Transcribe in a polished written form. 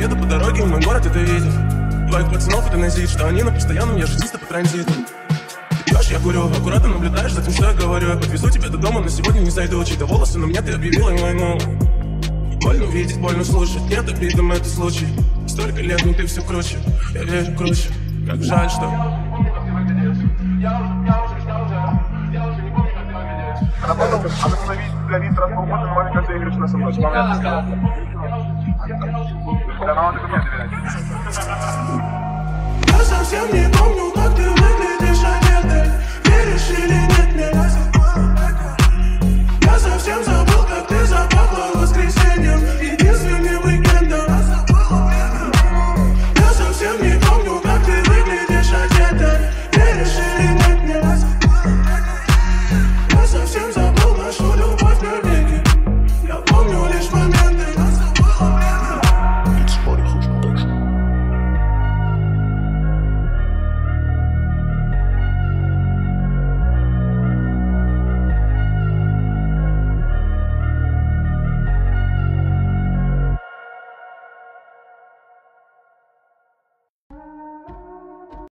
еду по дороге, мой город это видит. Твоих пацанов это назит, что они на постоянном, я жизнисто по транзиту. Ты пьешь, я курю, аккуратно наблюдаешь за тем, что я говорю. Я подвезу тебя до дома, но сегодня не зайду. Чьи-то волосы на мне, ты объявила им войну. Больно видеть, больно слушать, нет обидом, это случай. Столько лет, но ты все круче, я верю круче. Как жаль, что... А потом остановить для Витра полгода, маленькая ты игрушка со мной. Я совсем не помню, как ты выглядишь одетой. Веришь или нет, мне разница.